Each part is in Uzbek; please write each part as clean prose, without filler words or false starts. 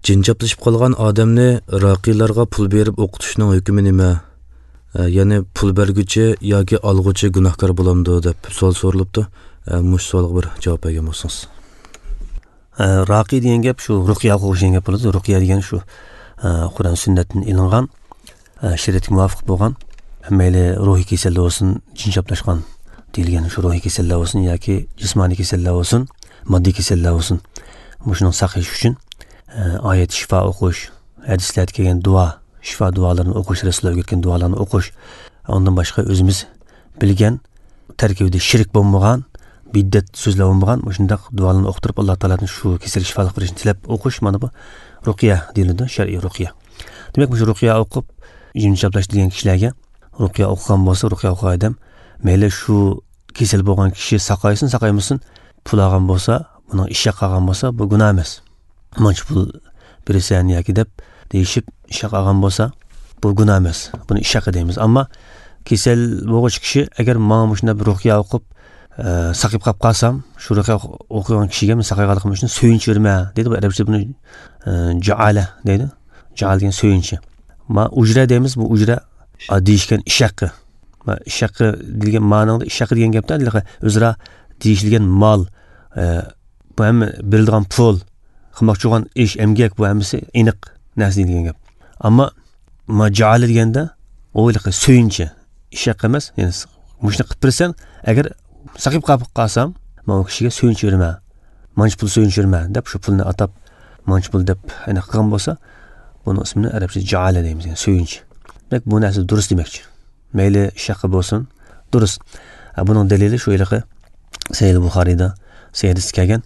Jinjaplashib qolgan odamni raqiylarga pul berib o'qitishning hukmi nima? Ya'ni pul berguchi yoki olg'uchi gunohkor bo'lamdi deb savol so'ralibdi. Mush savolga bir javob bergan bo'lsangiz. Raqiy degan gap shu ruqya o'qish degan gap bo'ladi. Ruqya degan shu Qur'on sunnatdan ilingan, shariatga muvofiq bo'lgan, mayli ruhiy kasallik bo'lsin, jinjaplashgan deyilgan shu ruhiy kasallik bo'lsin yoki jismoniy kasallik bo'lsin, moddiy kasallik bo'lsin. Mushuning saqlash uchun oyat shifo o'qish, hadislarda kelgan duo, shifo duolarini o'qish, rasululloh o'rgatgan duolarni o'qish. Ondan boshqa o'zimiz bilgan tarkibida shirk bo'lmagan, biddat so'zlar bo'lmagan, shundaq duolarni o'qtirib Alloh taoladan shu kasallik shifolik berishini tilab o'qish, mana bu ruqya deyiladi, shar'iy ruqya. Demak, bu ruqya o'qib jinjaplash degan kishilarga ruqya o'qigan bo'lsa, ruqya o'qigan odam mayli shu kasal bo'lgan kishi saqaysin, saqaymasin, pul olgan bo'lsa, buning ishga qolgan bo'lsa, bu gunoh emas. Manch pul berisan yoki deb deyishib ishga qolgan bo'lsa, bu gunoh emas. Buni ishga deymiz. Ammo kasal bo'lgan kishi agar mana shunda bir ruqya o'qib saqib qolib qolsam, shu ruqya o'qigan kishiga men saqayganligim uchun so'yinch berma dedi. Bu arabcha buni jaala deydi. Jaal degan so'yinchi. Ma ujra deymiz, bu ujra deyishgan ish haqqi. Ma ish haqqi degan ma'noda ish haqqi degan gapda o'zra deyishilgan mol, bu ham berilgan pul, qilmoqchi bo'lgan ish, emgak, bu hammasi aniq narsa degan gap. Ammo majal deganda o'yliqi so'yinchi, ish haqqi emas. Ya'ni mushni qilib bersan, agar saqib qolsam, men u kishiga so'yinch berma. Manch pul so'yinch berma deb shu pulni atab manch pul deb aniq qilgan bo'lsa, buni ismini arabcha jaala deymiz, ya'ni so'yinch. Demak, bu narsa durust demakchi. Mayli ish haqqi bo'lsin, durust. Buning dalili shu iliqi Sayyid Buxoriyda Sayyidis kelgan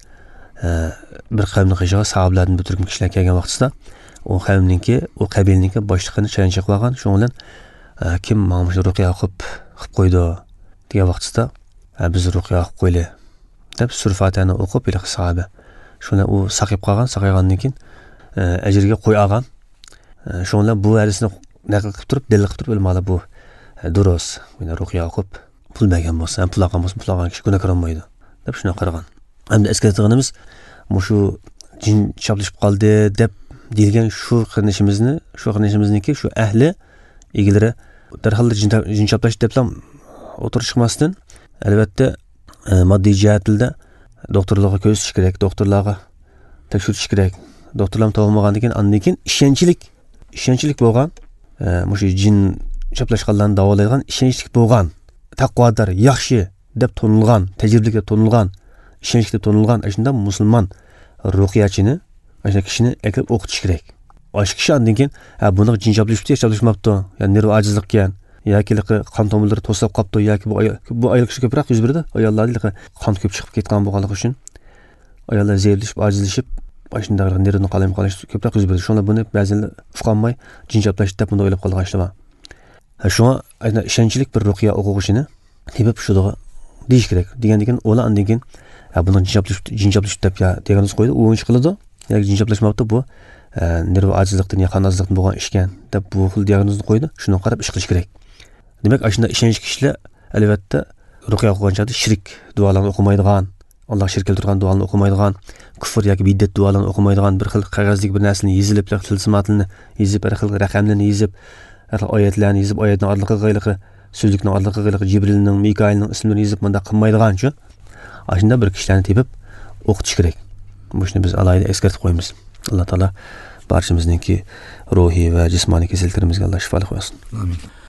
bir qavmning qishiga sahobalardan bir turkum kishilar kelgan vaqtida u qavmningki, u qabilningki boshliqini chaynchaq qilgan, shu bilan kim mana shu ruqya o'qib qo'ydi degan vaqtida biz ruqya o'qib qo'yli deb surfatani o'qib iliq sahoba. Shuni u saqib qolgan, saqaygandan keyin ajrga qo'y olgan. Shunlar bu hadisni naql qilib turib, dalil qilib turib, mana bu durust. Mana ruqya o'qib pul bergan bo'lsa, pul olgan bo'lsa, pul olgan kishi gunohkor bo'lmaydi deb shuni qaragan. Hamda eskartganimiz shu jin chaplashib qoldi deb deyilgan shu qilishimizniki shu ahli egilari darhol jin chaplash deb ham o'tirib chiqmasdan, albatta moddiy jihatda doktorlarga ko'rsatish kerak, doktorlarga tekshirish kerak. Doktorlar topolmagandan keyin andan keyin ishonchlik bo'lgan, shu jin chaplashganlarni davolaydigan ishonchlik bo'lgan, taqvodor, yaxshi deb tonilgan, tajribali deb tonilgan, ishonchli deb tonilgan shunda musulmon ruqyachini, o'sha kishini aklab o'qitish kerak. O'sha kishi andan keyin buni jin chaplashmabdi, ya'ni nerv ojizlik ekan, yoki qon tomirlari to'silib qolibdi, yoki bu ayol kishi ko'proq yuz beradi. Ayollarda qon ko'p chiqib ketgan bo'lganligi uchun ayollar zaiflashib, ojizlashib, shunday nervni qolish ko'proq yuz beradi. Shunda buni ba'zan uqolmay jin chaplash deb buni o'ylab qolgan ishlar. Shuna ishonchlik bir ruqya o'quvchini tepib shudiga deyish kerak. Degandan keyin ular andan keyin buni jin chaplash deb diagnoz qo'ydi, u o'yinchi qiladi. Yoki jin chaplashmabdi, bu nerv ojizlikdan, qon ojizlikdan bo'lgan ishkan deb bu xil diagnozni qo'ydi. Shuni qarab ish qilish kerak. Demak, shunda ishonch kishilar albatta ruqya o'qiganchada shirk duolarni o'qimaydigan, Alloh shirk keltirgan duolarni o'qimaydigan, kufr yoki biddat duolarni o'qimaydigan, bir xil qog'ozlik bir narsani yezilib, tilsimatini yezib, bir xil raqamlarni yezib, oyatlarni yezib, oyatning orliqiga, so'zlikning orliqiga Jibrilning, Mikoilning ismlarini yezib, bunda qilmaydigan-chi. Shunda bir kishilarni tepib o'qitish kerak. Buni biz alohida eskartib qo'yamiz. Alloh taolo barchamizningki ruhiy va jismoniy kasalliklarimizga Alloh shifolik qo'ysin. Amin.